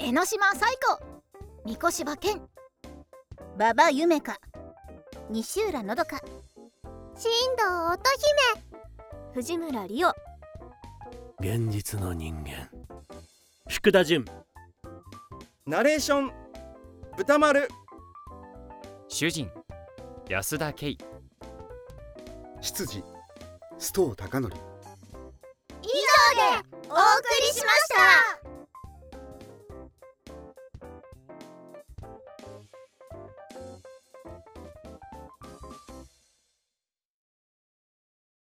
江ノ島最高、三越柴犬、 馬場ゆめか、西浦のどか、 新藤乙姫、 藤村理央、 現実の人間福田純、 ナレーション歌丸、 主人安田圭、 執事須藤貴則、